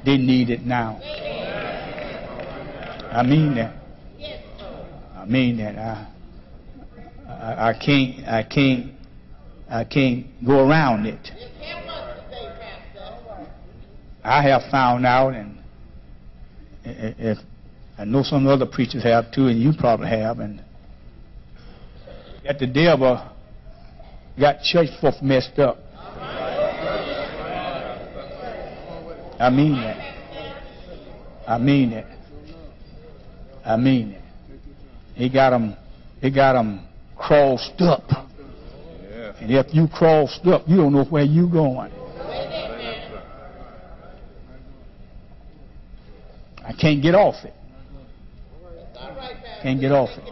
They need it now. I mean that. I mean that. I can't go around it. I have found out, and if I know some other preachers have too, and you probably have, and that the devil got church folk messed up. I mean that. I mean it. I mean it. He got them crossed up. And if you crossed up, you don't know where you going. I can't get off it. Can't get off it.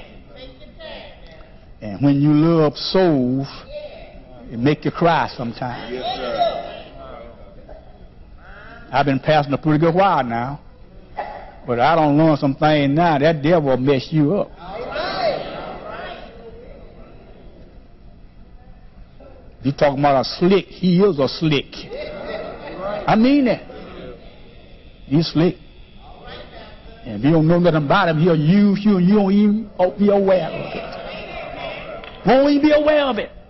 And when you love souls, it make you cry sometimes. I've been passing a pretty good while now, but I don't learn some things now. That devil will mess you up. You talking about a slick? He is a slick. I mean it. He's slick. And if you don't know nothing about him, he'll use you and you don't even be aware of it. Won't even be aware of it.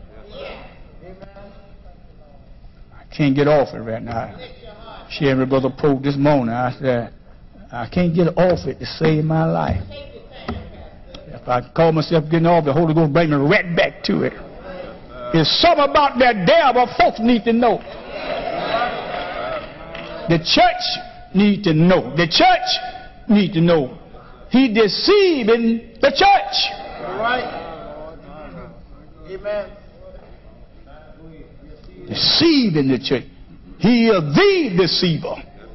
I can't get off it right now. Sharing with Brother Pope this morning, I said, I can't get off it to save my life. If I call myself getting off, the Holy Ghost bring me right back to it. There's something about that devil folks need to know. The church need to know. The church need to know. He deceiving the church. All right. Amen. Deceiving the church. He is the deceiver.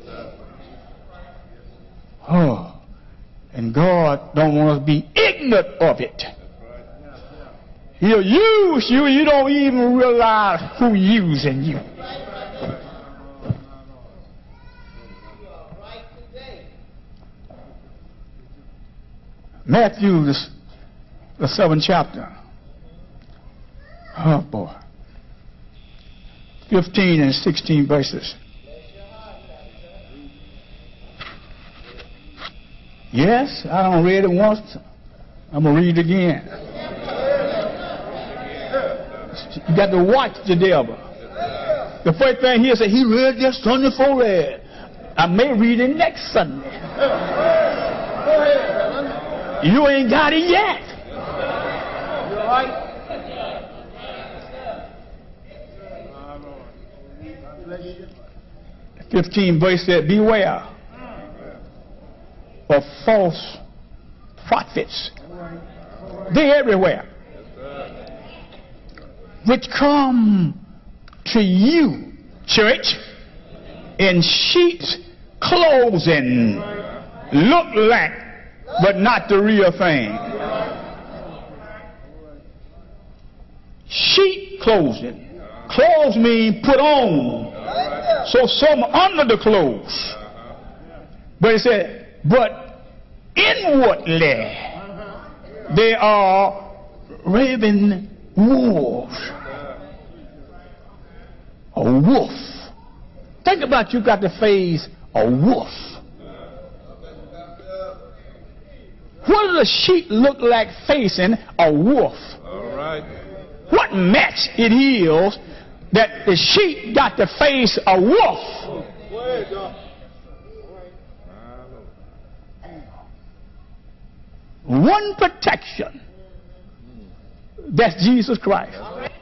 Oh, and God don't want us to be ignorant of it. He'll use you and you don't even realize who's using you. Matthew, the 7th chapter. Oh boy. 15 and 16 verses. Yes, I don't read it once. I'm going to read it again. You got to watch the devil. The first thing he said, he read this Sunday for read. I may read it next Sunday. You ain't got it yet. You're right. 15 verse said, beware of false prophets. They're everywhere. Which come to you, church, in sheep's clothing, look like, but not the real thing. Sheep clothing. Clothes mean put on. So some under the clothes. But it said, but inwardly they are raven wolves. A wolf. Think about you got the face a wolf. What does a sheep look like facing a wolf? All right. What match it is that the sheep got to face a wolf? One protection. That's Jesus Christ.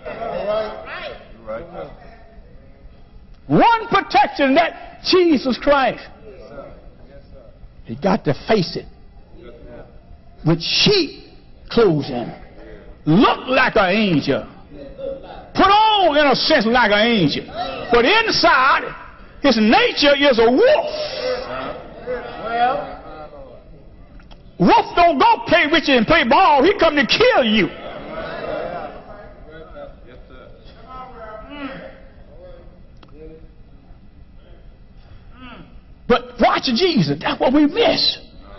One protection, that Jesus Christ. He got to face it with sheep clothing. Look like an angel. Put on, in a sense, like an angel. But inside, his nature is a wolf. Wolf don't go play with you and play ball. He come to kill you. But watch Jesus. That's what we miss.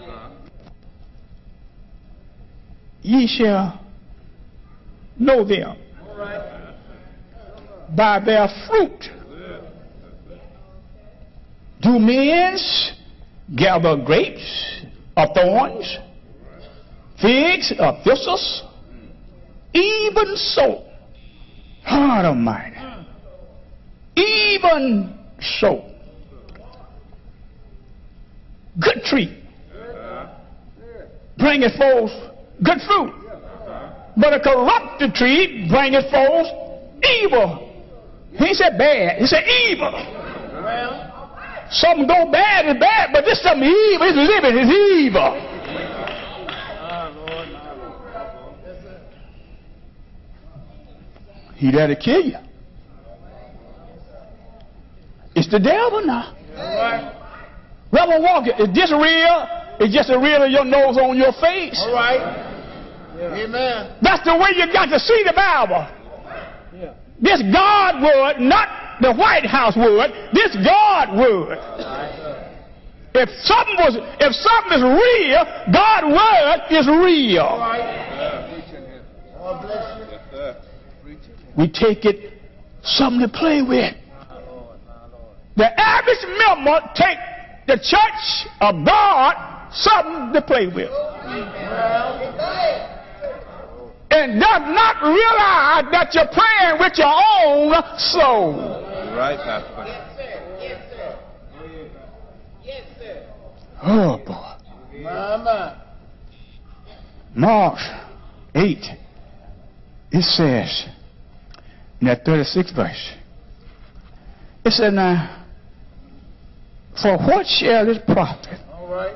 Ye shall know them by their fruit. Do men gather grapes of thorns, figs of thistles? Even so, God Almighty, even so, good tree bringeth forth good fruit, but a corrupted tree bringeth forth evil. He said bad, he said evil. Something go bad is bad, but this something evil is living, is evil. He there to kill you. It's the devil now. Reverend Walker, is this real? Is just a real of your nose on your face? All right. Yeah. Amen. That's the way you got to see the Bible. Yeah. This God word, not the White House word, this God word. If something is real, God's word is real. All right. God bless you. We take it something to play with. The average member take the church of God something to play with. And does not realize that you're praying with your own soul. Right, Pastor. Yes, sir. Oh, boy. Mama. Mark 8, it says, in that 36th verse, it said, now, for what shall it profit All right.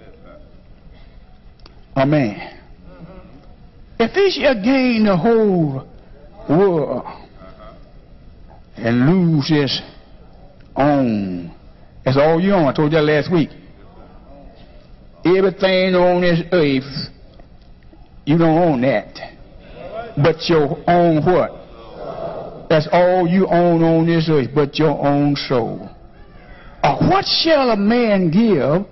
a man if he shall gain the whole world and lose his own? That's all you own. I told you that last week. Everything on this earth, you don't own that. But your own what? That's all you own on this earth, but your own soul. What shall a man give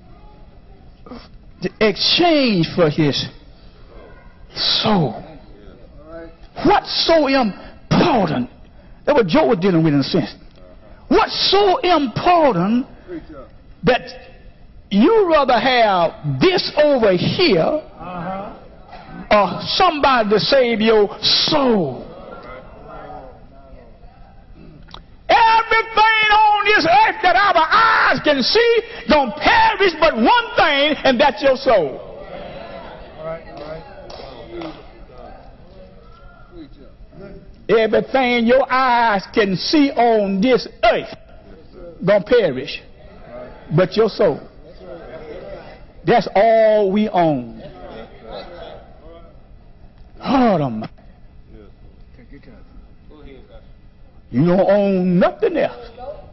to exchange for his soul? What's so important? That's what Joe was dealing with in a sense. What's so important that you rather have this over here or somebody to save your soul? Everything on this earth that our eyes can see gonna perish but one thing, and that's your soul. Everything your eyes can see on this earth gonna perish but your soul. That's all we own. Hold on. You don't own nothing else.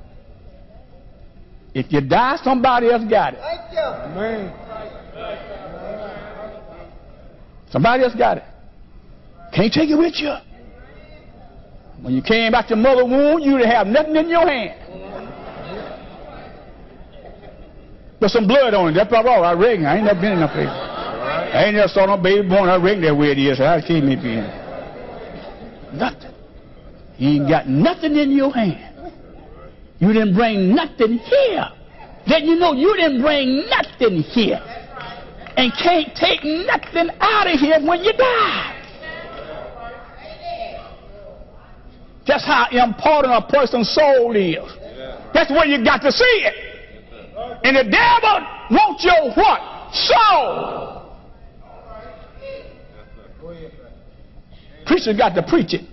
If you die, somebody else got it. Thank you. Amen. Somebody else got it. Can't take it with you. When you came out your mother's womb, you didn't have nothing in your hand. There's some blood on it. That's probably all. I reckon. I ain't never been in no place. I ain't never saw no baby born. I reckon that way it is. I can't be in. Nothing. You ain't got nothing in your hand. You didn't bring nothing here. Then you know you didn't bring nothing here. And can't take nothing out of here when you die. That's how important a person's soul is. That's where you got to see it. And the devil wants your what? Soul. Preacher got to preach it.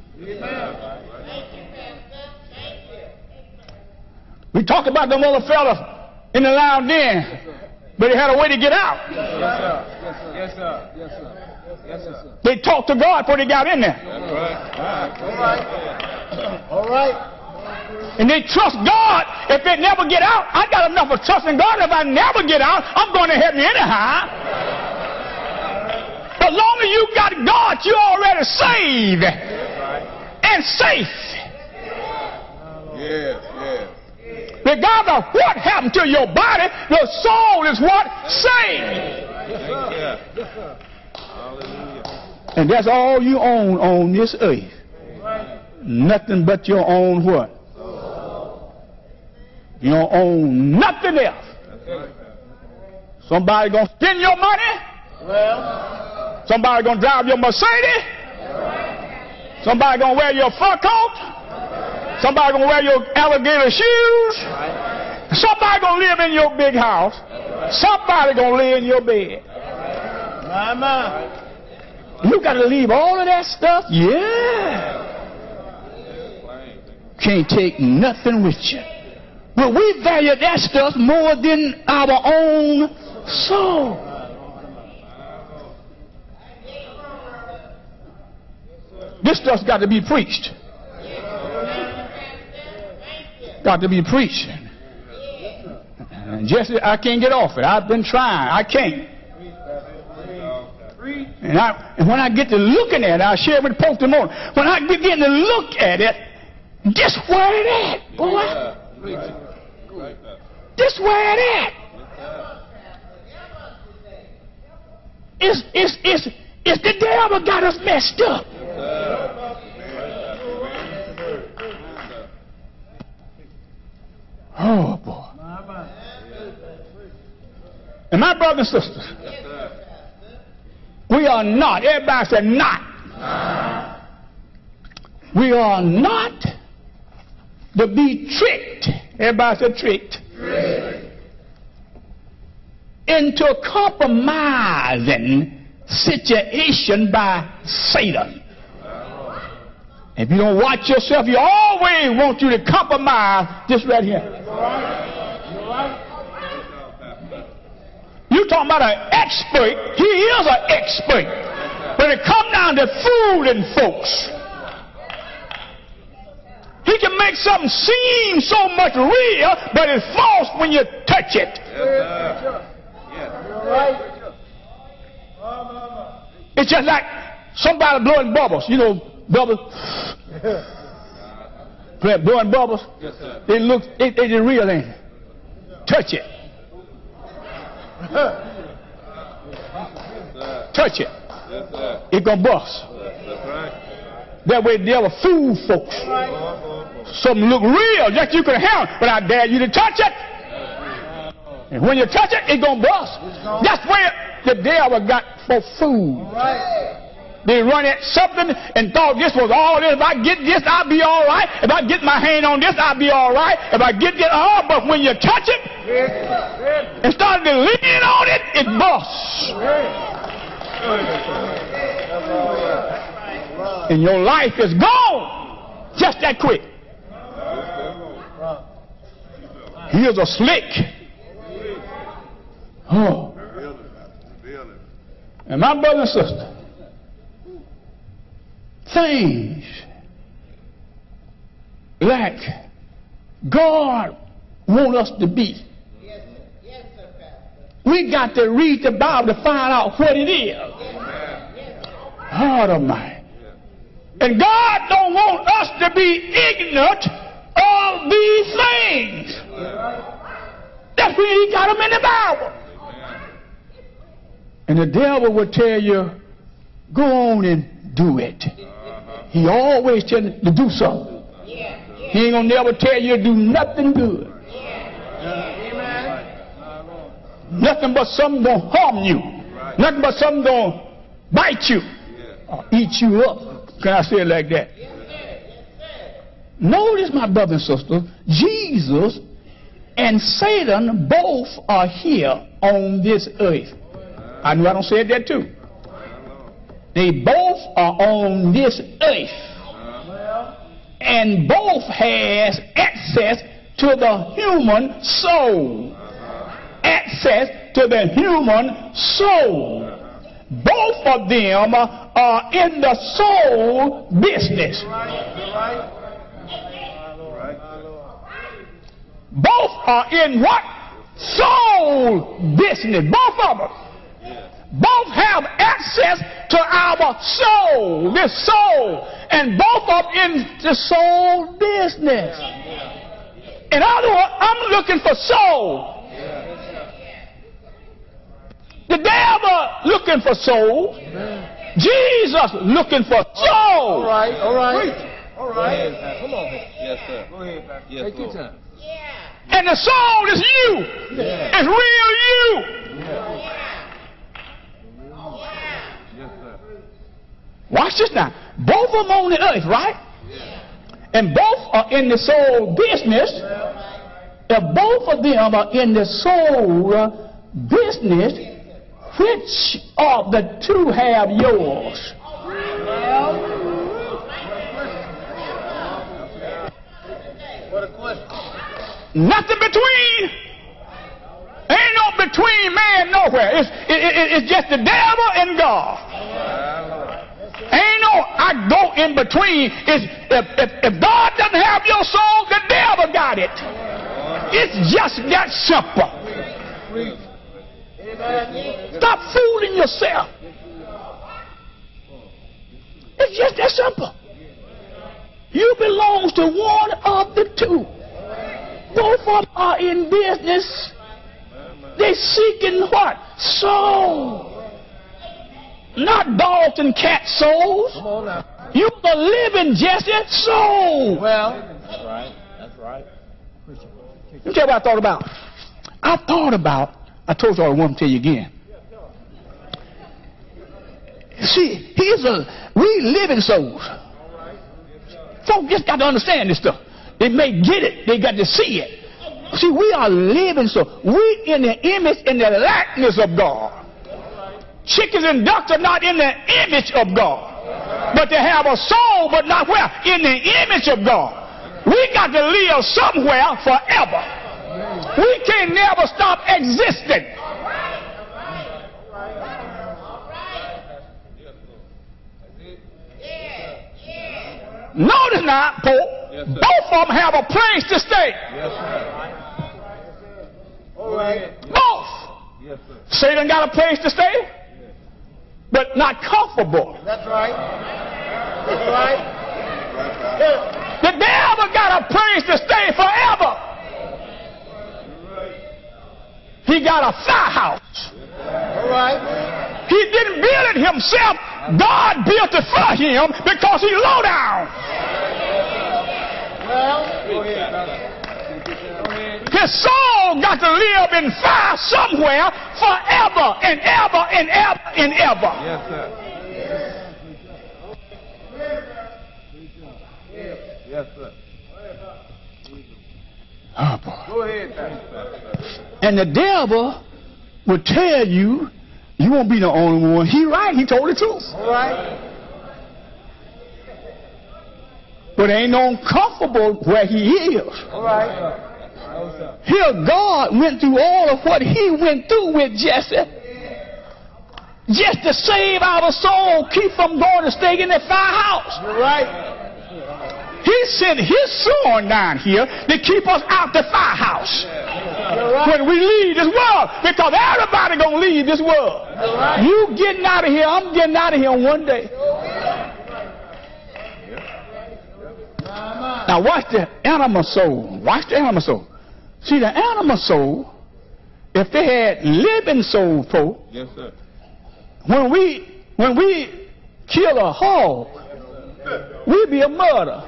We talked about them other fellas in the lounge then, but they had a way to get out. Yes, sir. Yes, sir. Yes, sir. They talked to God before they got in there. All right. And they trust God. If they never get out, I got enough of trusting God. If I never get out, I'm going to heaven anyhow. As long as you got God, you're already saved and safe. Yes. Regardless of what happened to your body, your soul is what? Saved. Hallelujah. And that's all you own on this earth. Nothing but your own what? You don't own nothing else. Somebody gonna spend your money. Somebody gonna drive your Mercedes. Somebody gonna wear your fur coat. Somebody gonna wear your alligator shoes. Somebody gonna live in your big house. Somebody gonna lay in your bed. You gotta leave all of that stuff. Yeah. Can't take nothing with you. But we value that stuff more than our own soul. This stuff's got to be preached. Got to be preached. And Jesse, I can't get off it. I've been trying. I can't. And when I get to looking at it, I share with Pope tomorrow. When I begin to look at it, this where it at, boy. This where it at. It's the devil got us messed up. Oh boy. And my brothers and sisters, we are not, everybody said not. We are not to be tricked. Everybody said tricked. Into compromising situation by Satan. If you don't watch yourself, you always want you to compromise this right here. You talking about an expert. He is an expert. When it comes down to fooling folks, he can make something seem so much real, but it's false when you touch it. It's just like somebody blowing bubbles. You know, bubbles. Blowing bubbles. They look, they real, ain't it? Touch it. Touch it. It gonna bust. That way the devil fool folks. Something look real, just you can have it, but I dare you to touch it. And when you touch it, it gonna bust. That's where the devil got for food. They run at something and thought this was all this. If I get this, I'll be all right. If I get my hand on this, I'll be all right. If I get this, but when you touch it and start to lean on it, it busts. And your life is gone just that quick. Here's a slick. Oh. And my brother and sister, things like God wants us to be. We got to read the Bible to find out what it is. Heart of mine. And God don't want us to be ignorant of these things. That's why He got them in the Bible. And the devil will tell you, go on and do it. He always tells you to do something. He ain't gonna never tell you to do nothing good. Nothing but something gonna harm you. Nothing but something gonna bite you or eat you up. Can I say it like that? Notice, my brother and sister, Jesus and Satan both are here on this earth. I know I don't say that too. They both are on this earth. And both has access to the human soul. Access to the human soul. Both of them are in the soul business. Both are in what? Soul business. Both of them. Both have access to our soul, this soul, and both of them in the soul business. In other words, I'm looking for soul. The devil looking for soul. Jesus looking for soul. All right. Come on. Yes, sir. Go ahead, Pastor. Yes, Take your Lord. time. And the soul is you. It's real you. Watch this now. Both of them on the earth, right? And both are in the soul business. If both of them are in the soul business, which of the two have yours? What a question. Nothing between. Ain't no between man nowhere. It's just the devil and God. Ain't no I go in between. If God doesn't have your soul, the devil got it. It's just that simple. Stop fooling yourself. It's just that simple. You belong to one of the two. Both of them are in business. They seeking what? Soul. Not dogs and cat souls. Come on now. You the living Jesse soul. Well, that's right. That's right. Let me tell you what I thought about. I told you I want to tell you again. See, we living souls. Folks just got to understand this stuff. They may get it. They got to see it. See, we are living souls. We in the image and the likeness of God. Chickens and ducks are not in the image of God. But they have a soul, but not where? In the image of God. We got to live somewhere forever. We can never stop existing. Notice now, Pope, yes, both of them have a place to stay. Yes, sir. All right. Both. Yes, sir. Satan got a place to stay, but not comfortable. That's right. That's right. The devil got a place to stay forever. He got a firehouse. All right. He didn't build it himself. God built it for him because he low down. Well, go ahead. His soul got to live in fire somewhere forever and ever and ever and ever. Yes, sir. Yes, sir. Oh, boy. Go ahead. And the devil will tell you, you won't be the only one. He right. He told the truth. All right. But ain't no comfortable where he is. All right. Here God went through all of what he went through with Jesse. Just to save our soul, keep from going to stay in that firehouse. You're right. He sent his son down here to keep us out the firehouse. You're right. When we leave this world, because everybody gonna leave this world. You're right. You getting out of here, I'm getting out of here one day. Now watch the animal soul. Watch the animal soul. See, the animal soul, if they had living soul folk, Yes, sir. when we kill a hog, we be a murder.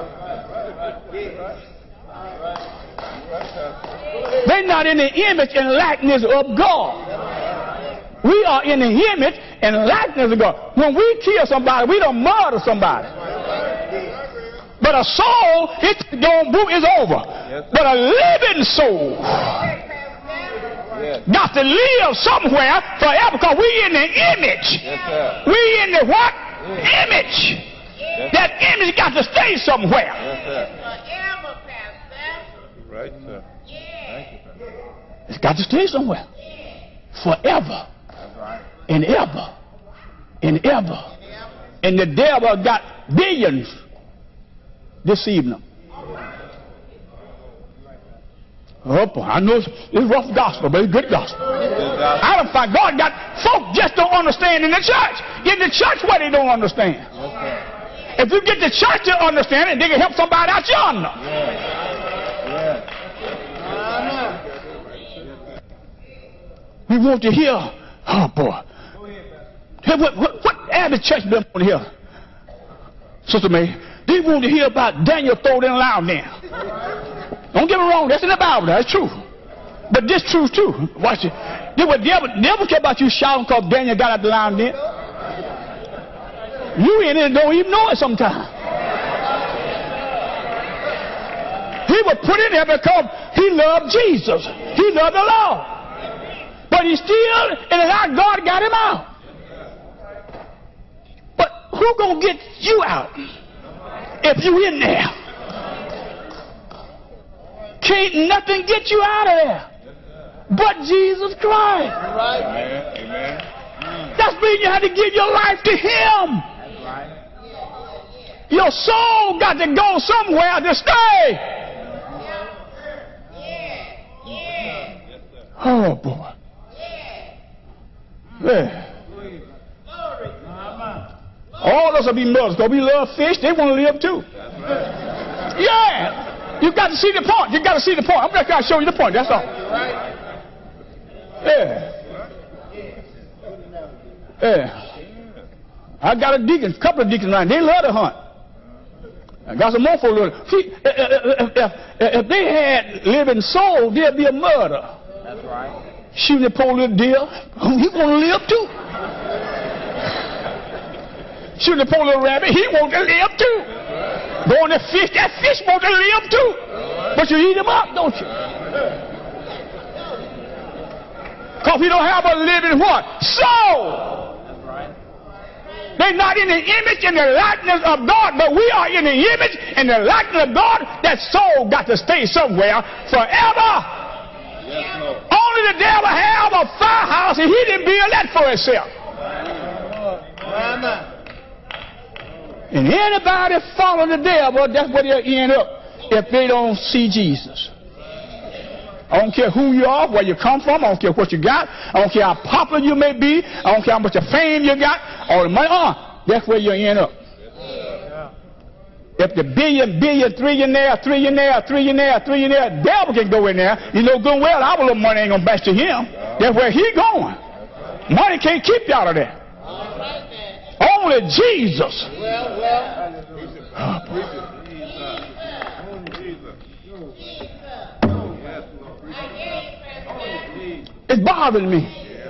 They're not in the image and likeness of God. We are in the image and likeness of God. When we kill somebody, we don't murder somebody. But a soul, it's over. Yes, But a living soul Yes. got to live somewhere forever because we in the image. Yes, sir. We in the what? Yes. Image. Yes. That image got to stay somewhere. Yes, sir. Right, sir. Thank you, sir. It's got to stay somewhere. Forever. That's right. And ever. And ever. And the devil got billions deceiving them. Oh, boy, I know it's rough gospel, but it's good gospel. I don't find God got folk just don't understand in the church. In the church, what they don't understand. Yes, sir. If you get the church to understand it, they can help somebody out yonder. Yes. We want to hear, oh boy. Hey, what average church been want to hear? Sister May, they want to hear about Daniel thrown in a lion den. Don't get me wrong, that's in the Bible, that's true. But this truth too. Watch it. The devil care about you shouting because Daniel got out the lion den. You in it don't even know it sometimes. He was put in there because he loved Jesus. He loved the Lord. But he still, and how God got him out. But who gonna get you out if you in there? Can't nothing get you out of there but Jesus Christ. Amen. That means you have to give your life to Him. Your soul got to go somewhere to stay. Oh boy. Yeah. All of us will be mothers because we love fish. They want to live too. Yeah. You got to see the point. You got to see the point. I'm just going to show you the point. That's all. Yeah. Yeah. I got a deacon, a couple of deacons around. They love to hunt. I got some more for a little. See, if they had living soul, there'd be a murder. That's right. Shooting the poor little deer. He want to live too. Shooting the poor little rabbit. He want to live too. Going to fish. That fish want to live too. But you eat him up, don't you? Because he don't have a living what? Soul. That's right. They're not in the image and the likeness of God, but we are in the image and the likeness of God. That soul got to stay somewhere forever. Yes, Lord. Only the devil have a firehouse and he didn't build that for himself. Amen. And anybody follow the devil, that's where they'll end up if they don't see Jesus. I don't care who you are, where you come from. I don't care what you got. I don't care how popular you may be. I don't care how much of fame you got. All the money, that's where you end up. If the trillionaire, devil can go in there, you know good well our little money ain't going to bash to him. That's where he going. Money can't keep you out of there. Only Jesus. It's bothering me.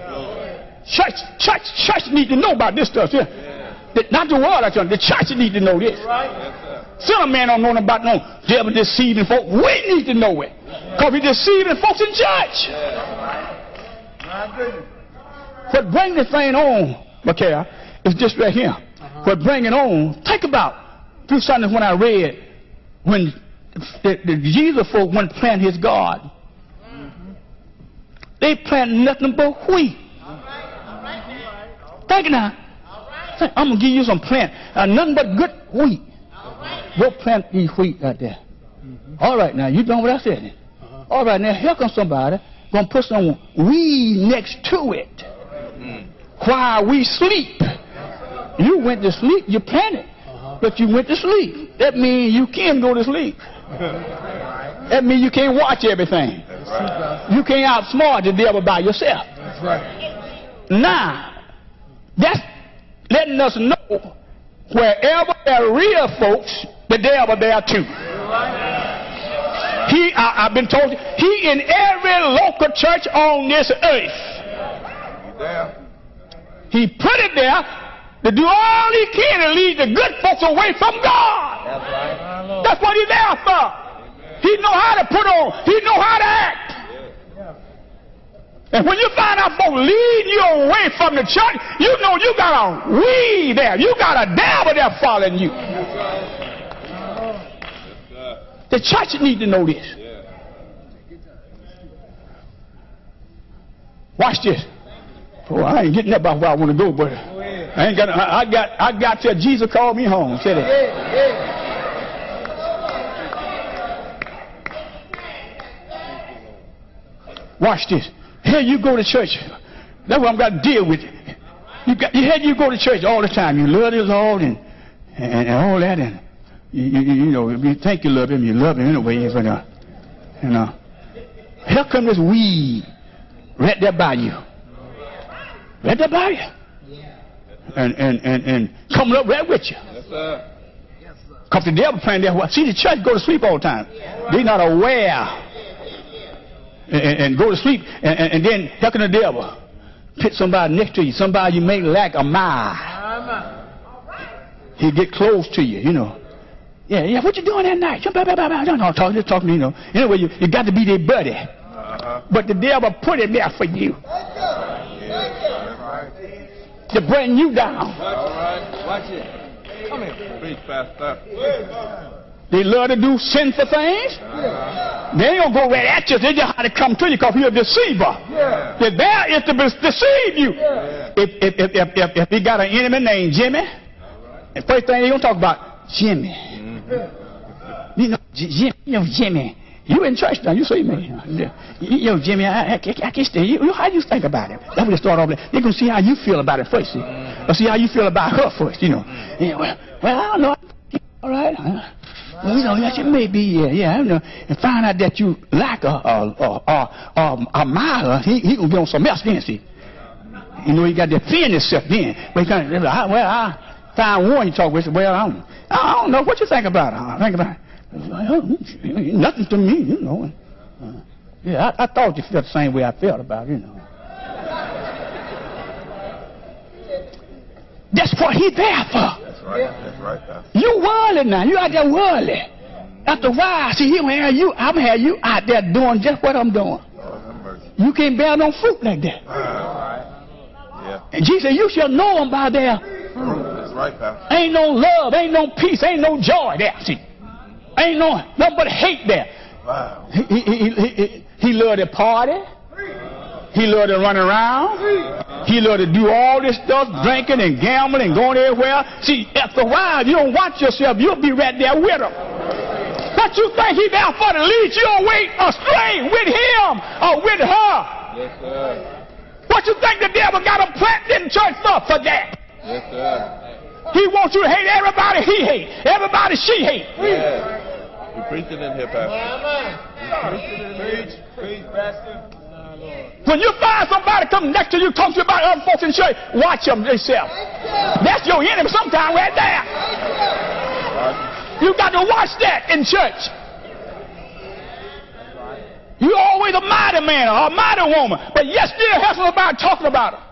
Church need to know about this stuff here. Not the world, the church need to know this. Son of man don't know about no devil deceiving folks. We need to know it. Because he's deceiving folks in church. What bring this thing on, Micaiah, is just right here. What bring it on, think about through Sundays when I read when the Jesus folk went to plant his garden. They plant nothing but wheat. Think now. I'm going to give you some plant. Nothing but good wheat. Go plant these wheat right there. All right, now, you know what I said then. All right, now, here comes somebody going to put some weed next to it. While we sleep. You went to sleep, you planted, but you went to sleep. That means you can't go to sleep. That means you can't watch everything. You can't outsmart the devil by yourself. Now, that's letting us know wherever there are real folks, the devil there too. I've been told, he in every local church on this earth. He put it there to do all he can to lead the good folks away from God. That's right. That's what he's there for. He know how to put on. He know how to act. And when you find out folks leading you away from the church, you know you got a weed there. You got a devil there following you. The church need to know this. Watch this. Oh, I ain't getting up about where I want to go, but I got till Jesus called me home. Said it. Watch this. Here you go to church. That's what I'm got to deal with. You go to church all the time. You love the Lord and all that, and you know you think you love Him. You love Him anyway. Here come this weed right there by you. Right there by you. And coming up right with you. Yes, sir. Because the devil playing there. See, the church go to sleep all the time. They're not aware. And go to sleep. And then, how can the devil put somebody next to you? Somebody you make like a mile. He get close to you, you know. Yeah, what you doing that night? Don't talk to me, you know. Anyway, you got to be their buddy. But the devil put it there for you. To bring you down. All right. Watch it. Come here. Preach, Pastor. They love to do sinful things. They ain't gonna go right at you. They just have to come to you because you're a deceiver. The devil is to deceive you. If he got an enemy named Jimmy, the first thing they gonna talk about Jimmy. You know, Jimmy. You in church now, you see me. You know, Jimmy, I can't stay. How do you think about it? That's what they start off with. They're going to see how you feel about it first, see. Or see how you feel about her first, you know. Yeah, well, I don't know. All right. Well, you know, yes, it may be, yeah, you know. And find out that you like a mile, he going to get on some else then, see. You know, he got to defend himself then. I found one you talk with, well, I don't know. What you think about it? I think about it. Nothing to me, you know. Yeah, I thought you felt the same way I felt about it, you know. That's what he's there for. That's right. That's right, Pastor. You worldly now. You out there worldly. After a while, see, I'm going to have you out there doing just what I'm doing. You can't bear no fruit like that. Yeah. And Jesus said, you shall know them by their fruit. That's right, Pastor. Ain't no love, ain't no peace, ain't no joy there, see. Ain't nothing but hate there. Wow. He loved to party. He loved to run around. He loved to do all this stuff, drinking and gambling and going everywhere. See, after a while, you don't watch yourself, you'll be right there with him. But you think he's there for to lead you away astray with him or with her? Yes, sir. What you think the devil got him planted in church for that? Yes, sir. He wants you to hate everybody he hates, everybody she hates. Yeah. You're preaching in here, Pastor. Preach, Pastor. When you find somebody come next to you, talk to you about other folks in church, watch them themselves. That's your enemy sometime right there. You got to watch that in church. You're always a mighty man or a mighty woman, but yet still have somebody talking about her.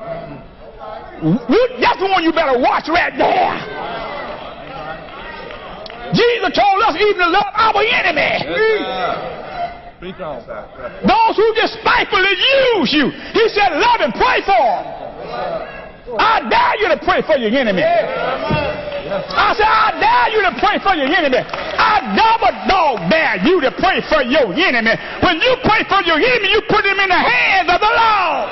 That's the one you better watch right there. Jesus told us even to love our enemy. Preach on, Pastor. Those who despitefully use you. He said, love and pray for them. I dare you to pray for your enemy. I said, I dare you to pray for your enemy. I double dog dare you to pray for your enemy. When you pray for your enemy, you put him in the hands of the Lord.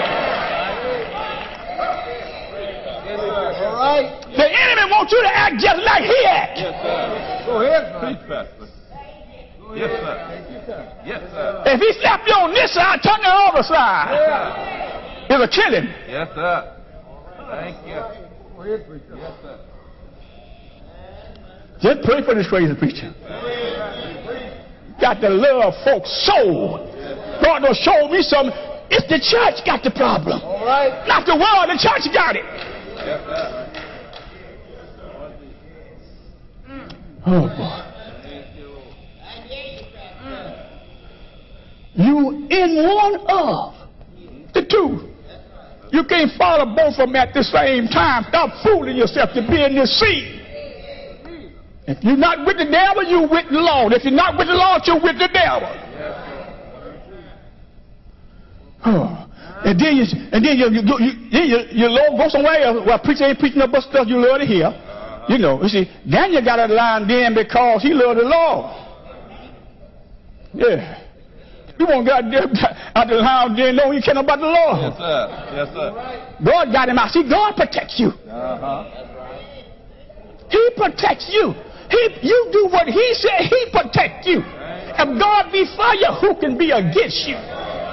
All right. The enemy wants you to act just like he acts. Yes, sir. Go ahead, preach, Pastor. Yes, sir. Yes, sir. If he slap you on this side, turn the other side. Yeah. It'll kill him. Yes, sir. Thank you. Go ahead, preacher. Yes, sir. Just pray for this crazy preacher. Got to love folks' soul. God don't show me something. It's the church got the problem. All right. Not the world. The church got it. Yes, sir. Oh, boy. You in one of the two. You can't follow both of them at the same time. Stop fooling yourself to be in this seat. If you're not with the devil, you're with the Lord. If you're not with the Lord, you're with the devil. Oh. And then you Lord go somewhere where preacher ain't preaching about stuff you love to hear. You know, you see, Daniel got a line then because he loved the Lord. Yeah. You won't get out the line then know you care about the Lord. Yes, sir. Yes, sir. God got him out. See, God protects you. He protects you. You do what he said, he protects you. If God be for you, who can be against you?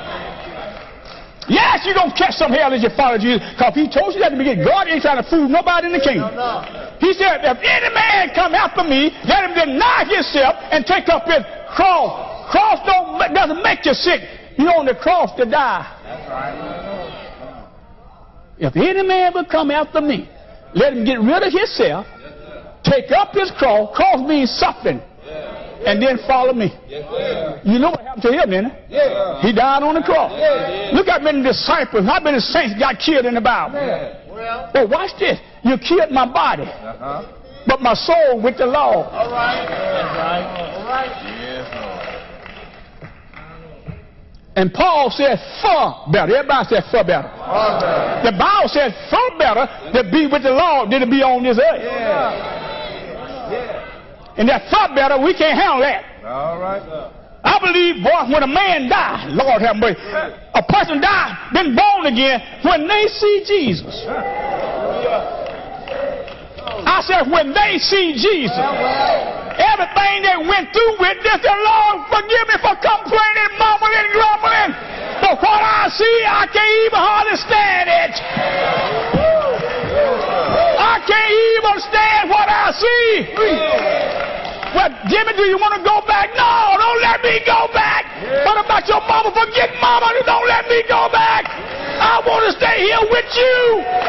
Yes, you're going to catch some hell as you follow Jesus, because he told you that at the beginning. God ain't trying to fool nobody in the kingdom. He said, if any man come after me, let him deny himself and take up his cross. Cross doesn't make you sick. You're on the cross to die. That's right. If any man will come after me, let him get rid of himself, take up his cross. Cross means something. And then follow me. You know what happened to him, didn't it? He died on the cross. Look how many disciples, how many saints got killed in the Bible. Oh, watch this. You killed my body, but my soul with the Lord. All right. And Paul said, far better. Everybody said, far better. The Bible says, far better to be with the Lord than to be on this earth. And that far better, we can't handle that. All right. I believe, boy, when a man dies, Lord have mercy, a person dies, been born again, when they see Jesus. I said, when they see Jesus, everything they went through with this, the Lord forgive me for complaining, mumbling, grumbling. But what I see, I can't even hardly stand it. I can't even stand what I see. Well, Jimmy, do you want to go back? No, don't let me go back. What about your mama? Forget mama. Don't let me go back. I want to stay here with you.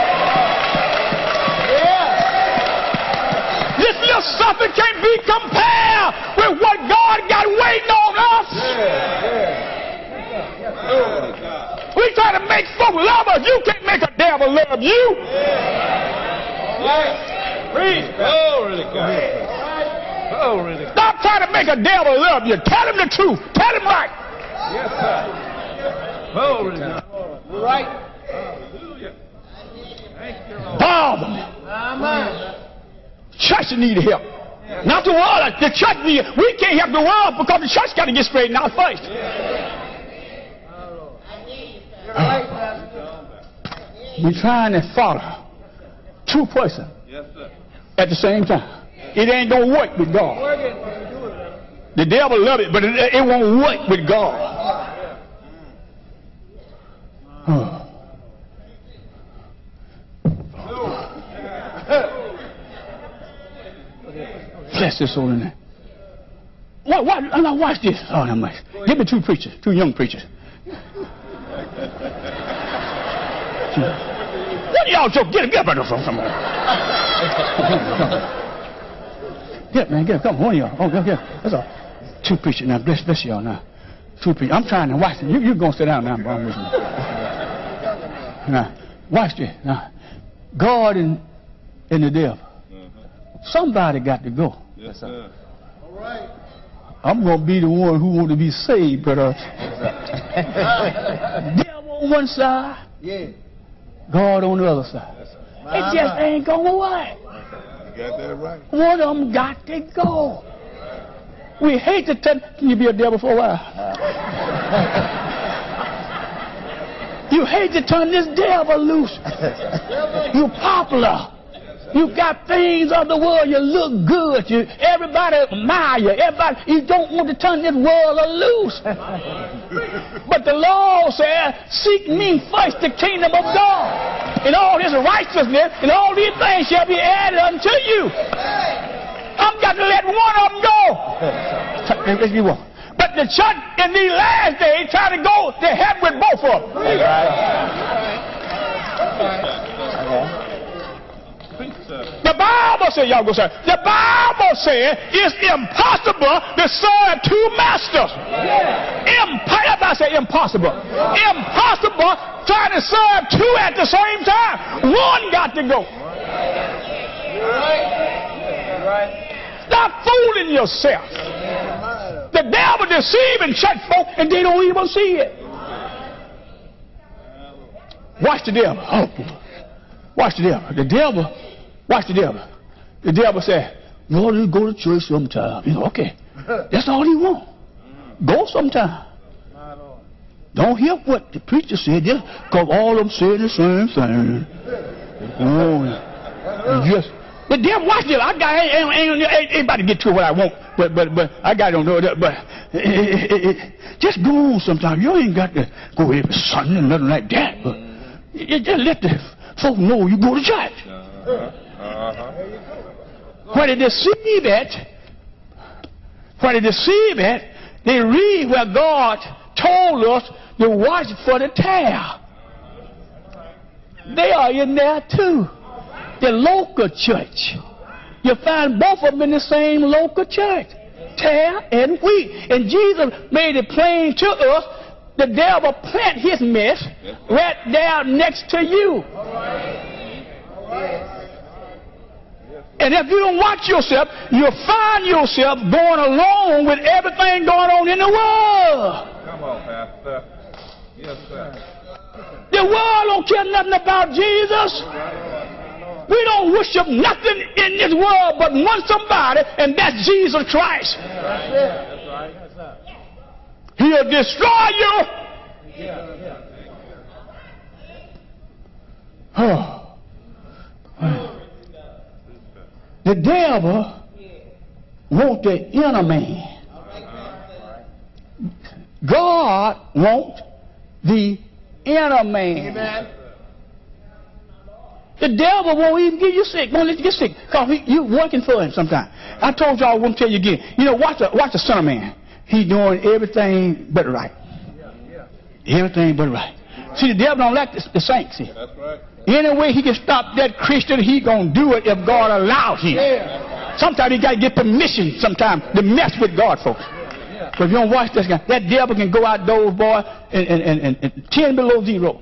This little something can't be compared with what God got waiting on us. We try to make folk love us. You can't make a devil love you. Glory to God. Glory to God. Stop trying to make a devil love you. Tell him the truth. Tell him right. Yes, sir. Glory to God. Right. Hallelujah. Thank you, Lord. Bother me. Amen. Church need help. Not the world. The church need. We can't help the world because the church got to get straightened out first. We're trying to follow two persons Yes, sir. at the same time. It ain't gonna work with God. The devil love it, but it won't work with God. Oh. Bless this soul in there. Now watch this. Oh, no much. Give me two preachers, two young preachers. What are y'all joking? Get up from somewhere. Get up, man. Get up. Come on, one of y'all. Oh, get up. That's all. Two preachers now. Bless y'all now. Two preachers. I'm trying to watch it. You going to sit down now, bro. Now, watch this. Now, God and the devil. Somebody got to go. Yes, sir. All right. I'm going to be the one who want to be saved, but devil on one side, God on the other side. It just ain't going to work. You got that right. One of them got to go. We hate to tell. Can you be a devil for a while? You hate to turn this devil loose. You popular. You got things of the world. You look good. Everybody admire you. You don't want to turn this world loose. But the Lord said, seek me first, the kingdom of God. And all this righteousness and all these things shall be added unto you. I've got to let one of them go. But the church in these last days try to go to heaven with both of them. The Bible says, y'all go say, the Bible says it's impossible to serve two masters. Everybody say impossible. Impossible trying to serve two at the same time. One got to go. Stop fooling yourself. The devil deceiving church folk and they don't even see it. Watch the devil. Oh, watch the devil. Watch the devil. The devil said, Lord, you go to church sometime. You know, okay. That's all he want. Go sometime. Don't hear what the preacher said, just because all of them saying the same thing. Oh, just the devil, watch this. I got ain't about to get to what I want, but I got don't know that. But just go on sometime. You ain't got to go every Sunday and nothing like that. But just let the folk know you go to church. When they deceive it, they read where God told us to watch for the tare. They are in there too. The local church. You find both of them in the same local church. Tare and wheat. And Jesus made it plain to us, the devil plant his mess right there next to you. And if you don't watch yourself, you'll find yourself going along with everything going on in the world. Come on, Pastor. Yes, sir. The world don't care nothing about Jesus. We don't worship nothing in this world but one somebody, and that's Jesus Christ. That's right. He'll destroy you. Oh. The devil wants the inner man. God wants the inner man. Amen. The devil won't even get you sick. Won't let you get sick. Because you're working for him sometimes. I told y'all, I won't tell you again. You know, watch the son of man. He's doing everything but right. Everything but right. See, the devil don't like the saints. See. That's right. Any way he can stop that Christian, he gonna do it if God allows him. Sometimes he got to get permission sometimes to mess with God, folks. But if you don't watch this guy, that devil can go outdoors, boy, and 10 below zero.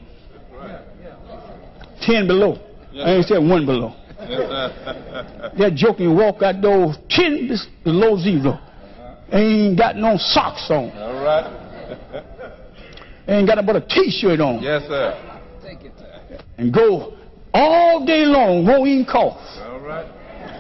10 below. I ain't said 1 below. That joke can walk outdoors 10 below zero. Ain't got no socks on. All right. Ain't got but a t-shirt on. Yes, sir. And go all day long, won't even cough. All right.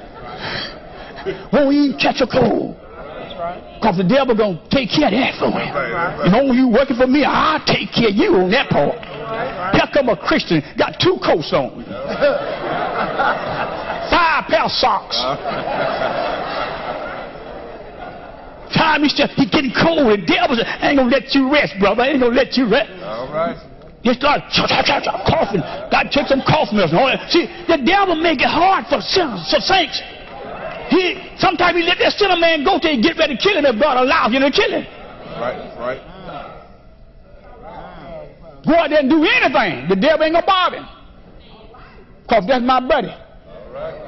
Won't even catch a cold. Because the devil going to take care of that for me. Right. As long as you working for me, I'll take care of you on that part. Here come a Christian, got 2 coats on. 5 pair of socks. Time he getting cold. The devil said, I ain't going to let you rest, brother. I ain't going to let you rest. All right. You start coughing. Got to take some cough medicine. See, the devil make it hard for sinners, for saints. Sometimes he let that sinner man go till he get ready to kill him if God allows him to kill him. Right. God didn't do anything. The devil ain't gonna bother him. Because that's my buddy. All right.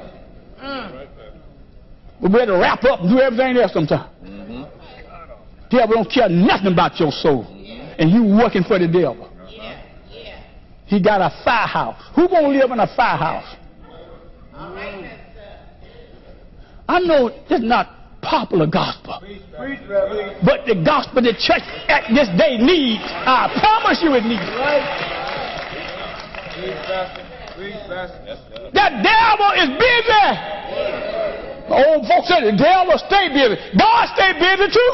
We better wrap up and do everything else sometimes. Devil don't care nothing about your soul. And you working for the devil. He got a firehouse. Who gonna live in a firehouse? I know it's not popular gospel. But the gospel the church at this day needs. I promise you it needs. That devil is busy. The old folks said the devil stay busy. God stay busy too.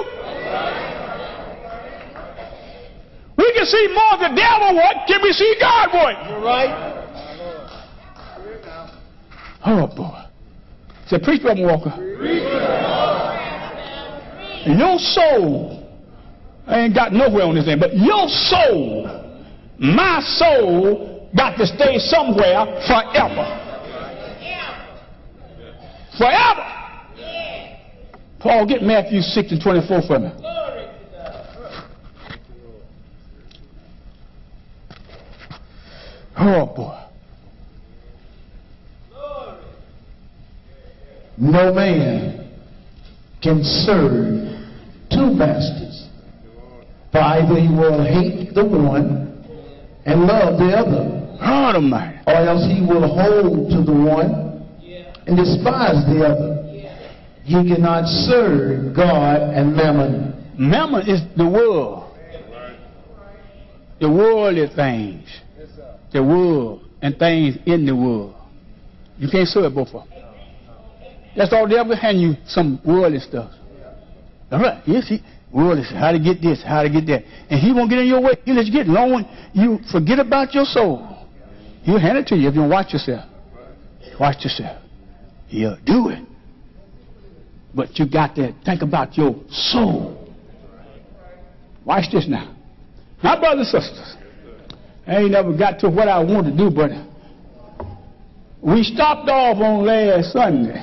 We can see more of the devil work than we see God work. You're right. Oh boy. Say, preach, Brother Walker. Your soul, I ain't got nowhere on this thing, but your soul, my soul, got to stay somewhere forever. Forever. Paul, get Matthew 6:24 for me. Oh boy. No man can serve 2 masters, for either he will hate the one and love the other, God Almighty. or else he will hold to the one and despise the other. You cannot serve God and mammon. Mammon is the world. The worldly things. The world and things in the world. You can't serve both of them. That's all they ever hand you, some worldly stuff. All right, yes, worldly stuff, how to get this, how to get that. And he won't get in your way. He'll let you get long. You forget about your soul. He'll hand it to you if you don't watch yourself. Watch yourself. He'll do it. But you got to think about your soul. Watch this now. My brothers and sisters, I ain't never got to what I want to do, but we stopped off on last Sunday.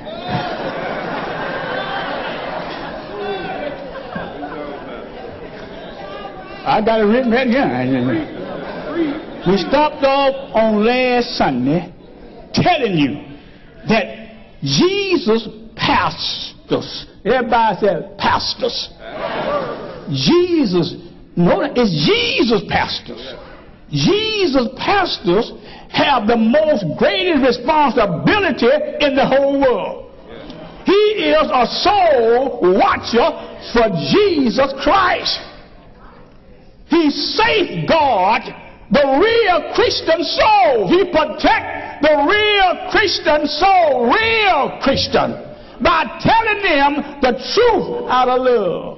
I got it written right here. We stopped off on last Sunday telling you that Jesus pastors. Everybody said pastors. Jesus, no, it's Jesus pastors. Jesus pastors have the most greatest responsibility in the whole world. He is a soul watcher for Jesus Christ. He safeguards the real Christian soul. He protects the real Christian soul, real Christian, by telling them the truth out of love.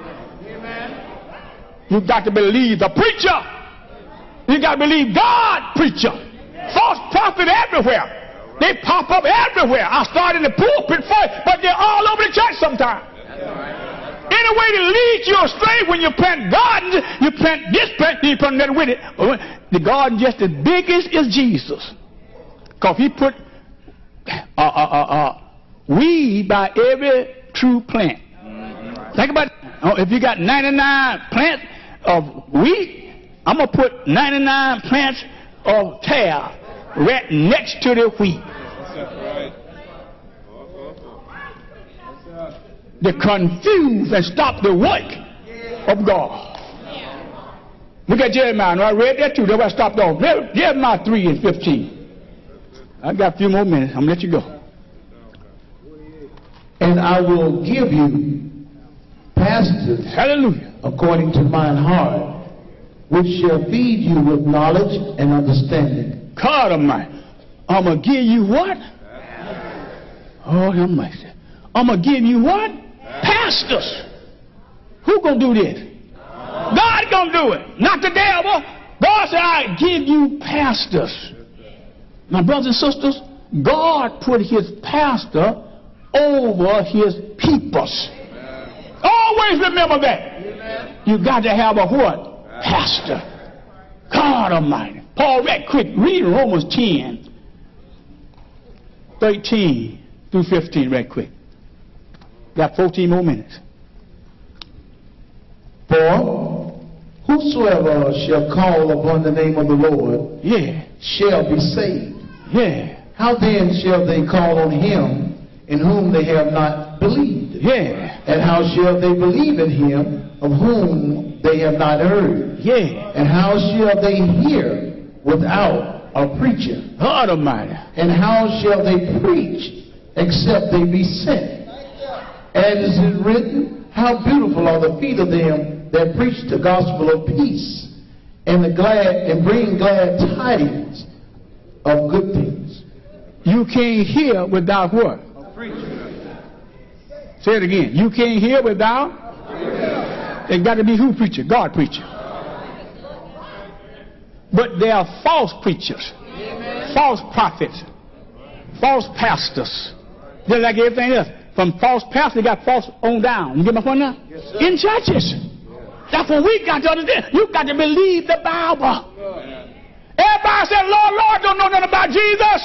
You got to believe the preacher. You got to believe God, preacher. False prophet everywhere. They pop up everywhere. I start in the pulpit first, but they're all over the church sometimes. Any way to lead you astray when you plant gardens, you plant this plant, you plant that with it. The garden just as big as is Jesus. Because he put weed by every true plant. Think about it. If you got 99 plants of wheat, I'm going to put 99 plants of tare right next to the wheat. To confuse and stop the work of God. Look at Jeremiah. I read that too. That's why I stopped off. Jeremiah 3:15. I got a few more minutes. I'm going to let you go. And I will give you pastors, hallelujah, according to mine heart, which shall feed you with knowledge and understanding. God Almighty. I'm going to give you what? Oh, have mercy. I'm going to give you what? Pastors. Who going to do this? God going to do it, not the devil. God said, I give you pastors. My brothers and sisters, God put his pastor over his peoples. Always remember that. You got to have a what? Pastor. God Almighty. Paul, right quick, read Romans 10, 13 through 15, right quick. Got 14 more minutes. For whosoever shall call upon the name of the Lord, shall be saved. How then shall they call on him in whom they have not believed? And how shall they believe in him of whom they have not heard? And how shall they hear without a preacher? God Almighty. And how shall they preach except they be sent? As it is written, how beautiful are the feet of them that preach the gospel of peace, and bring glad tidings of good things. You can't hear without what? A preacher. Say it again. You can't hear without? It got to be who preacher? God preacher. But there are false preachers, false prophets, false pastors. Just like everything else. From false pastors, they got false on down. You get my point now? Yes, in churches. That's what we got to understand. You got to believe the Bible. Everybody said, Lord, Lord, don't know nothing about Jesus.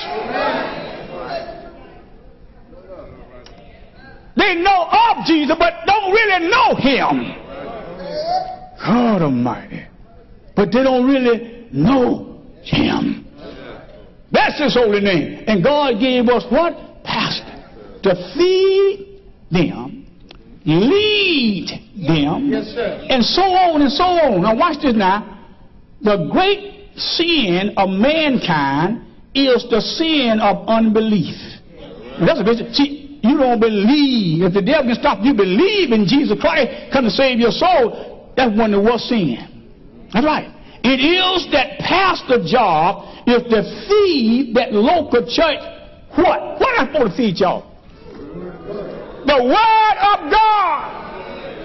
They know of Jesus, but don't really know him. God Almighty. But they don't really know him. That's his holy name. And God gave us what? Pastor. To feed them, lead them, and so on and so on. Now watch this now. The great sin of mankind is the sin of unbelief. That's a bit. See, you don't believe. If the devil can stop you believe in Jesus Christ, come to save your soul, that's one of the worst sin. That's right. It is that pastor job is to feed that local church. What? What am I supposed to feed y'all? The Word of God.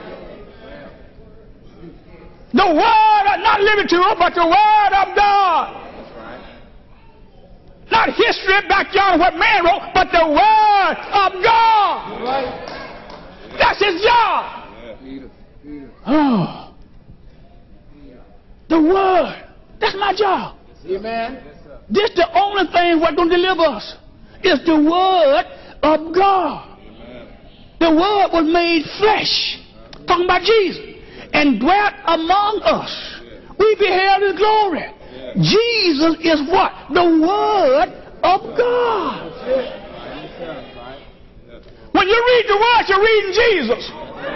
The Word, not literature, but the Word of God. Not history back yonder what man wrote, but the Word of God. That's his job. Oh. The Word. That's my job. Amen. This is the only thing that's going to deliver us. It's the Word of God. The Word was made flesh, talking about Jesus, and dwelt among us. We beheld his glory. Jesus is what? The Word of God. When you read the word, you're reading Jesus.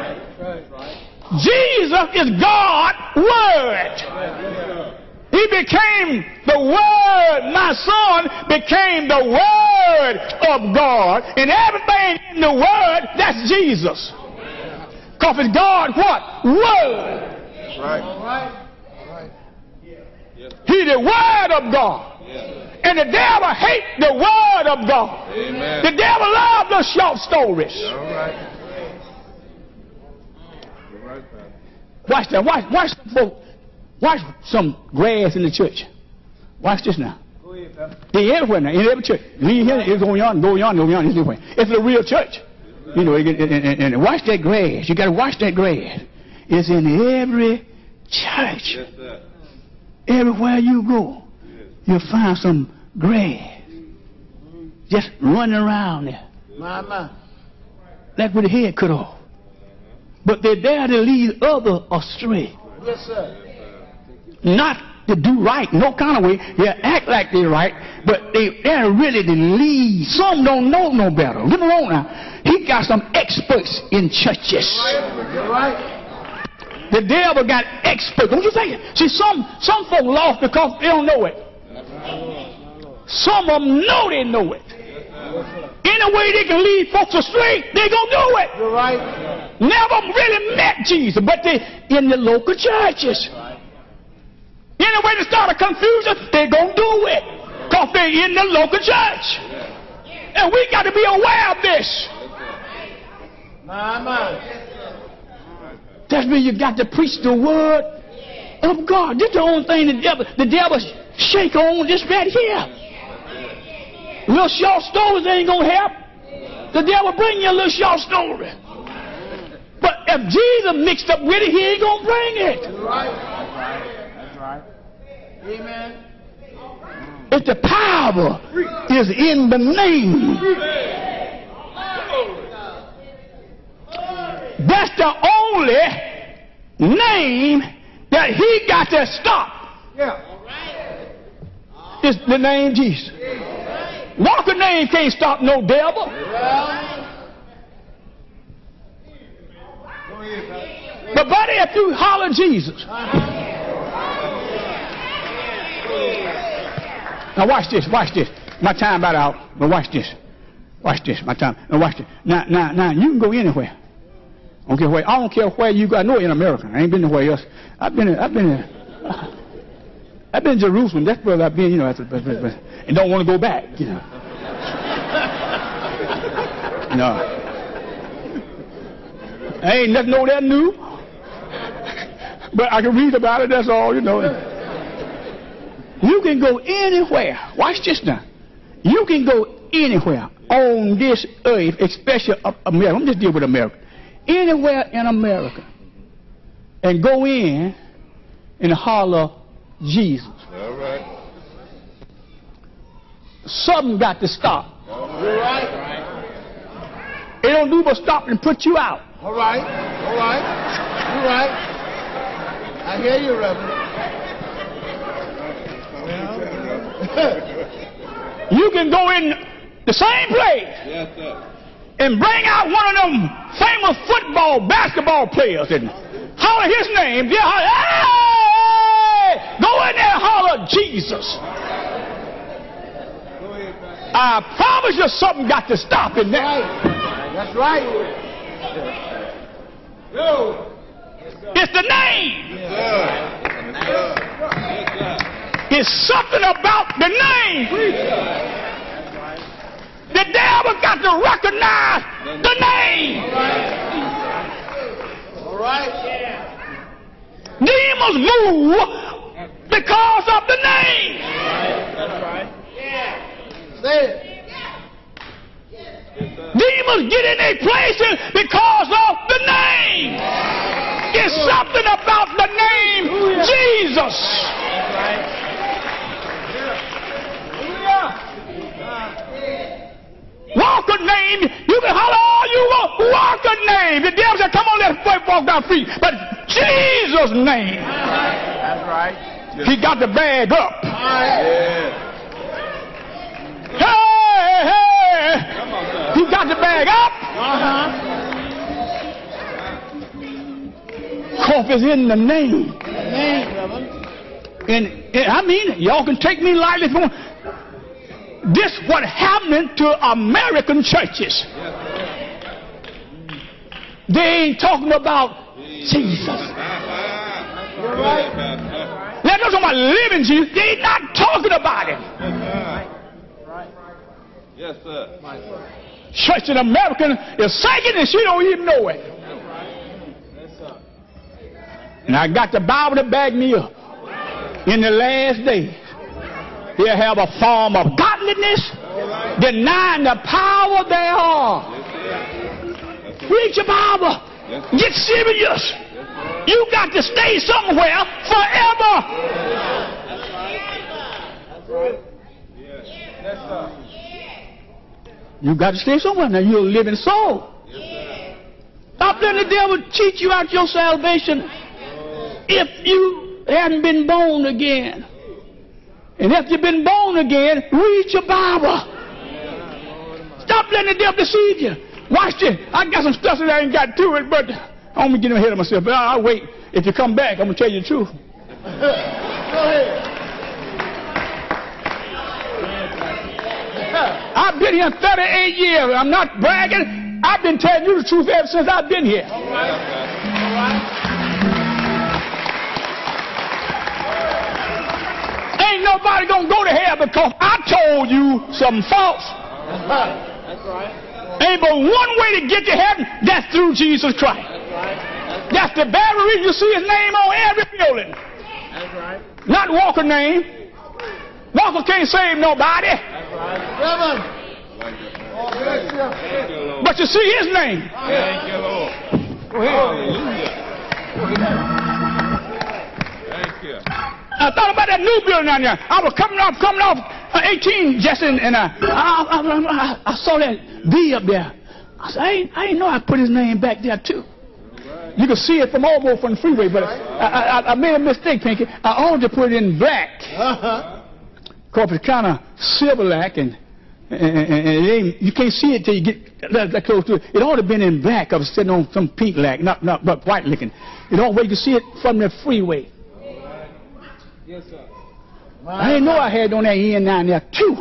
Jesus is God's word. He became the word. My son became the word of God. And everything in the word, that's Jesus. Because it's God what? Word. Right. He's the word of God. And the devil hates the word of God. Amen. The devil loves those short stories. All right. Watch that. Watch some grass in the church. Watch this now. They're everywhere now, in every church. Leave here, it's going on, go on, it's everywhere. It's a real church. You know, and watch that grass. You got to watch that grass. It's in every church. Yes, sir. Everywhere you go, you'll find some grass just running around there. Like with the head cut off. But they're there to lead others astray. Yes, sir. Not to do right, no kind of way. They act like they're right, but they're really to lead. Some don't know no better. Look along now. He got some experts in churches. You're right. The devil got experts. Don't you think it? See, some folk lost because they don't know it. Some of them know they know it. Any way they can lead folks astray, they're going to do it. You're right. Never really met Jesus, but they in the local churches. Any way to start a confusion, they're going to do it. Because they're in the local church. And we got to be aware of this. That's where you got to preach the word of God. This is the only thing the devil shake on this right here. Little short stories ain't going to help. The devil bring you a little short story. But if Jesus mixed up with it, he ain't going to bring it. That's right. Amen. If the power is in the name, that's the only name that he got to stop. Yeah. It's the name Jesus. Walker name can't stop no devil. But buddy, if you holler Jesus. Now watch this. My time about out, but watch this. My time. Now watch this. Now you can go anywhere. I don't care where you go. I know in America. I ain't been nowhere else. I've been in Jerusalem. That's where I've been, you know, and don't want to go back, you know. No. I ain't nothing over there new. But I can read about it, that's all, you know. You can go anywhere. Watch this now. You can go anywhere on this earth, especially America. I'm just dealing with America. Anywhere in America. And go in and holler Jesus. All right. Something got to stop. You're right. It don't do but stop and put you out. All right. You're right. I hear you, Reverend. You can go in the same place. Yes, sir. And bring out one of them famous football, basketball players and holler his name. Yeah, holler, hey! Go in there and holler Jesus. I promise you something got to stop in there. That's right. It's the name. Yes, sir. It's something about the name. The devil got to recognize the name. All right. Demons move because of the name. That's right. Say it. Demons get in their places because of the name. It's something about the name Jesus. Walker name, you can holler all you want. Walker name. The devil said, come on, let's walk down free. But Jesus' name. That's right. He got the bag up. Yeah. Hey! He got the bag up. Cough is in the name. And I mean, y'all can take me lightly. This what happening to American churches. They ain't talking about Jesus. You're right. They're not talking about living Jesus. They're not talking about him. Yes, sir. Church in America is sinking and she don't even know it. And I got the Bible to back me up. In the last days, he'll have a form of godliness, denying the power thereof. Read your Bible. Get serious. You got to stay somewhere forever. You got to stay somewhere. Now you're a living soul. Stop letting the devil cheat you out your salvation if you hadn't been born again. And if you've been born again, read your Bible. Stop letting the devil deceive you. Watch this. I got some stuff that I ain't got to it, but I don't want to get ahead of myself. But I'll wait. If you come back, I'm going to tell you the truth. Go ahead. I've been here 38 years. I'm not bragging. I've been telling you the truth ever since I've been here. All right. Ain't nobody going to go to hell because I told you something false. That's right. Ain't but one way to get to heaven. That's through Jesus Christ. That's the very reason you see his name on every building. That's right. Not Walker's name. Walker can't save nobody. That's right. But you see his name. Thank you, Lord. Hallelujah. Thank you. I thought about that new building down there. I was coming off 18 just and I saw that V up there. I said, I didn't know I put his name back there too. You can see it from almost from the freeway, but I made a mistake, Pinky. I ought to put it in black. Because it's kind of silver-like and it ain't, you can't see it till you get that close to it. It ought to have been in black. I was sitting on some pink lack, not white looking. It ought where you can see it from the freeway. Yes, sir. I didn't know I had on that end down there too.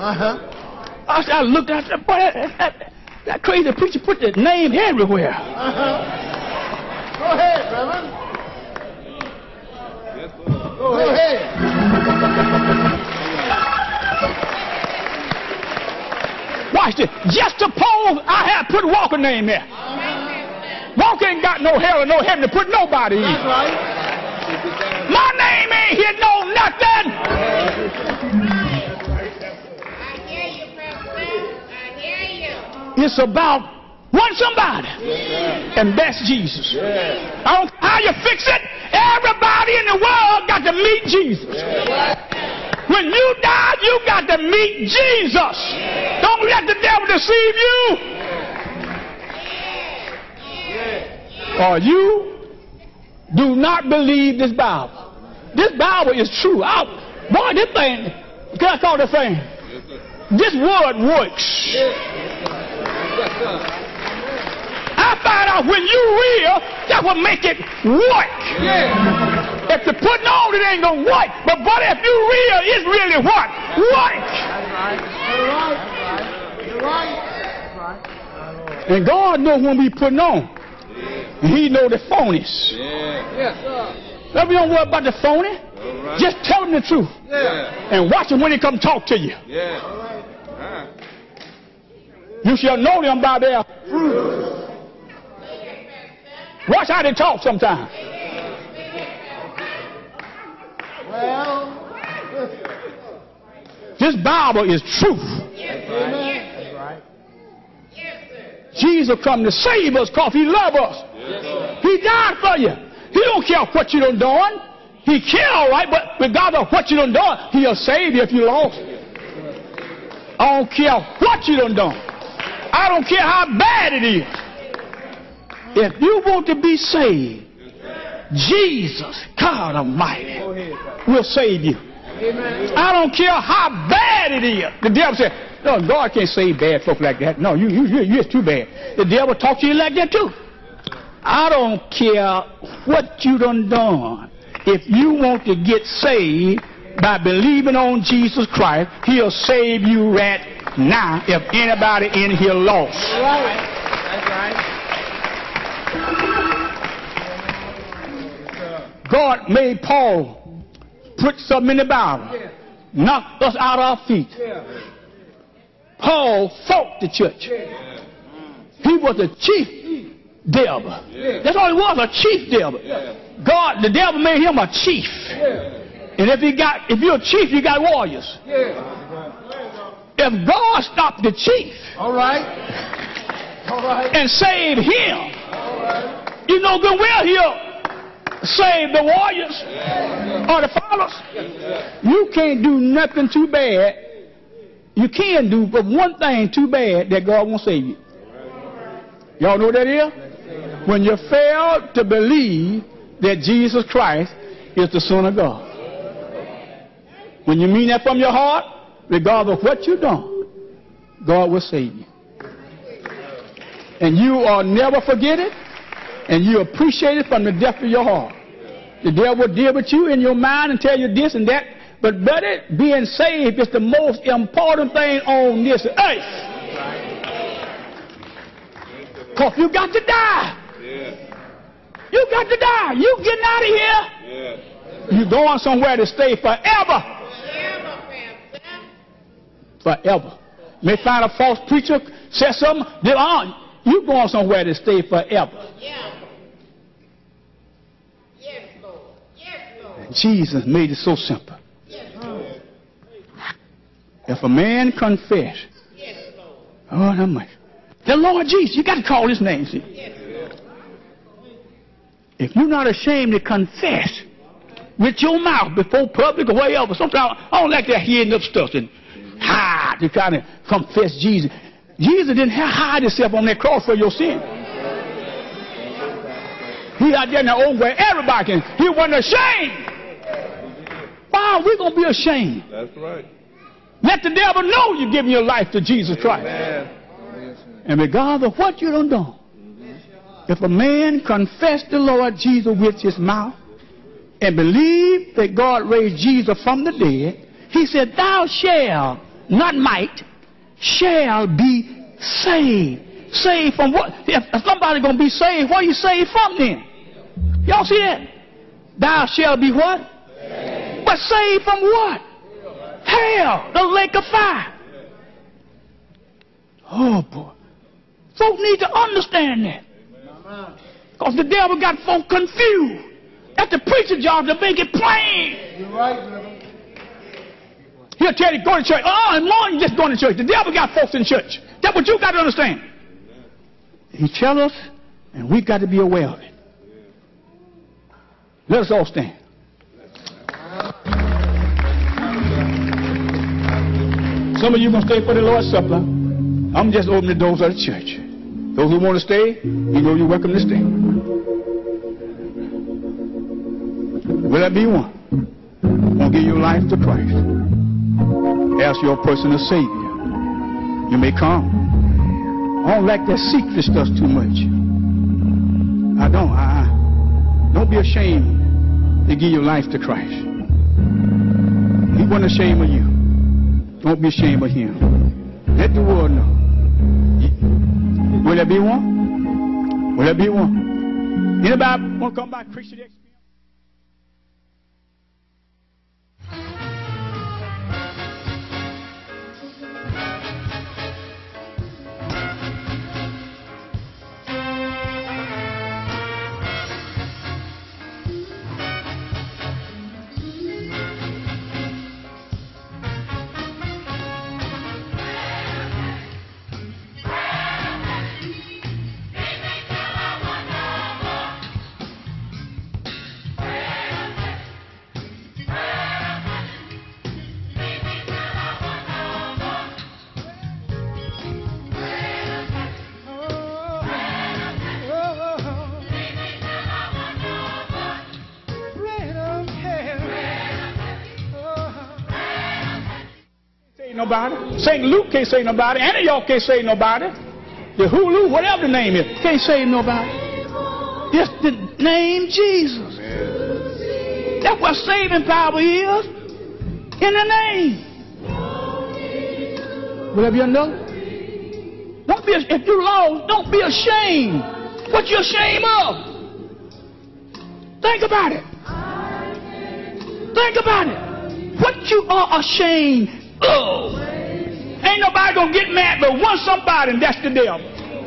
I looked, I said, boy, that crazy preacher put that name everywhere. Go ahead, Reverend. Yes, Lord. Go ahead. Watch this. Just suppose I had put Walker's name there. Walker ain't got no hell or no heaven to put nobody in. That's right. My name ain't here no nothing. I hear you, President. I hear you. It's about one somebody. And that's Jesus. I don't care how you fix it. Everybody in the world got to meet Jesus. When you die, you got to meet Jesus. Don't let the devil deceive you. Or you do not believe this Bible. This Bible is true. Boy, this thing, can I call this thing? This word works. I find out when you real, that will make it work. If you're putting on, it ain't gonna work. But if you real, it's really what? Work. You're right. And God knows when we putting on. And he knows the phonies. Yes, sir. Don't worry about the phony. Just tell him the truth. And watch him when he come talk to you. You shall know them by their fruit. Watch how they talk sometimes. Well, this Bible is truth. that's right. Jesus come to save us because he loves us. He died for you. He don't care what you done done. He care all right, but regardless of what you done done, he'll save you if you lost. I don't care what you done done. I don't care how bad it is. If you want to be saved, Jesus, God Almighty, will save you. Amen. I don't care how bad it is. The devil said, No, God can't save bad folk like that. No, you're too bad. The devil talk to you like that too. I don't care what you done. If you want to get saved by believing on Jesus Christ, he'll save you right now if anybody in here lost. That's right. God made Paul put something in the Bible, knocked us out of our feet. Paul fought the church. He was the chief devil. That's all he was, a chief devil. God, the devil made him a chief. And if you're a chief, you got warriors. If God stopped the chief, All right. and saved him, you know good well he'll save the warriors or the followers. You can't do nothing too bad. You can do but one thing too bad that God won't save you. Y'all know what that is? When you fail to believe that Jesus Christ is the Son of God. When you mean that from your heart, regardless of what you've done, God will save you. And you will never forget it, and you appreciate it from the depth of your heart. The devil will deal with you in your mind and tell you this and that, but buddy, being saved is the most important thing on this earth. Because you got to die. You got to die. You getting out of here. You're going somewhere to stay forever. Forever. May find a false preacher, say something, they're on. You're going somewhere to stay forever. And Jesus made it so simple. If a man confess, oh, how much? The Lord Jesus, you got to call his name, see? If you're not ashamed to confess with your mouth before public or wherever, sometimes I don't like that hearing up stuff and hide to try to confess Jesus. Jesus didn't hide himself on that cross for your sin. He out there in the old way, everybody can. He wasn't ashamed. Why are we going to be ashamed? That's right. Let the devil know you're giving your life to Jesus Christ. Amen. And regardless of what you done done, if a man confess the Lord Jesus with his mouth and believe that God raised Jesus from the dead, he said, thou shalt, not might, shall be saved. Saved from what? If somebody's going to be saved, what are you saved from then? Y'all see that? Thou shalt be what? Saved. But saved from what? Hell, the lake of fire. Oh, boy. Folk need to understand that. Because the devil got folk confused. That's the preacher's job to make it plain. You're right, brother. He'll tell you, go to church. Oh, and more than just going to church. The devil got folks in church. That's what you got to understand. He tells us, and we got to be aware of it. Let us all stand. Some of you going to stay for the Lord's Supper. I'm just opening the doors of the church. Those who want to stay, you know you're welcome to stay. Will that be one? Want to give your life to Christ? Ask your personal Savior. You may come. I don't like that secret stuff too much. I don't. Don't be ashamed to give your life to Christ. He wasn't ashamed of you. Don't be ashamed of him. Let the world know. Will there be one? Will there be one? Anybody want to come by Christian experience? Nobody. St. Luke can't save nobody. Any of y'all can't save nobody. The Hulu, whatever the name is, can't save nobody. It's the name Jesus. That's what saving power is. In the name. Whatever you know. Don't be, if you're lost, don't be ashamed. What you ashamed of? Think about it. Think about it. What you are ashamed of. Ain't nobody gonna get mad but one somebody, and that's the devil.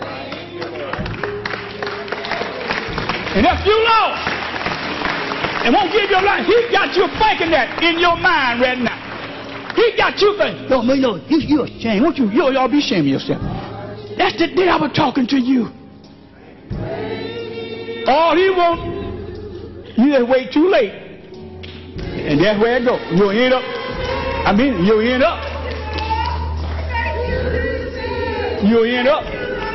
And if you lost and won't give your life, he got you thinking that in your mind right now. He got you thinking, oh, no, you're ashamed. Won't you? Y'all be ashamed of yourself. That's the devil talking to you. All he wants, you just wait too late. And that's where it goes. You'll end up. You'll end up. You'll end up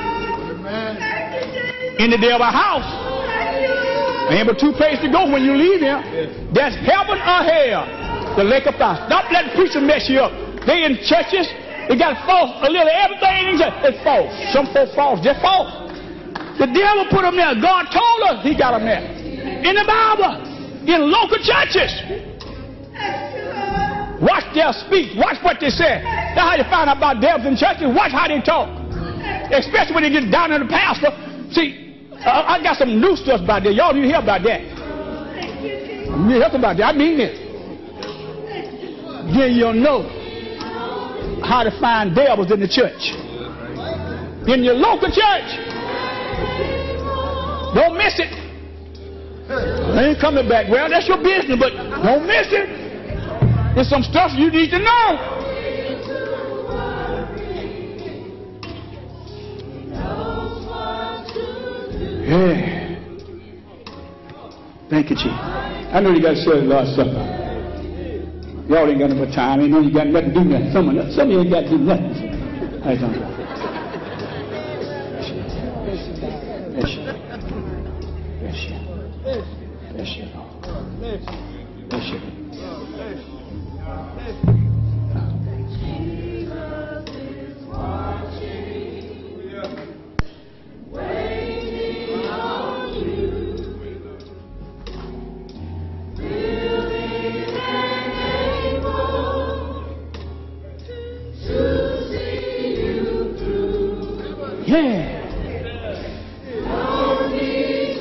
in the devil's house. Ain't but two places to go when you leave here. That's heaven or hell. The lake of fire. Stop letting preachers mess you up. They in churches. They got false. A little everything. It's false. Some folks false. Just false. The devil put them there. God told us he got them there. In the Bible. In local churches. Watch their speech. Watch what they say. That's how you find out about devils in churches. Watch how they talk. Especially when they get down to the pastor. See, I got some new stuff about that. Y'all didn't hear about that. You hear about that. I mean it. Then you'll know how to find devils in the church. In your local church. Don't miss it. I ain't coming back. Well, that's your business, but don't miss it. There's some stuff you need to know. Yeah. Thank you, Chief. I know you got to serve the Lord's Supper. Y'all ain't got no more time. I know you got nothing to do nothing. Some of you ain't got to do nothing. I don't know. Bless you. Bless you. Bless you. Bless you. Yeah.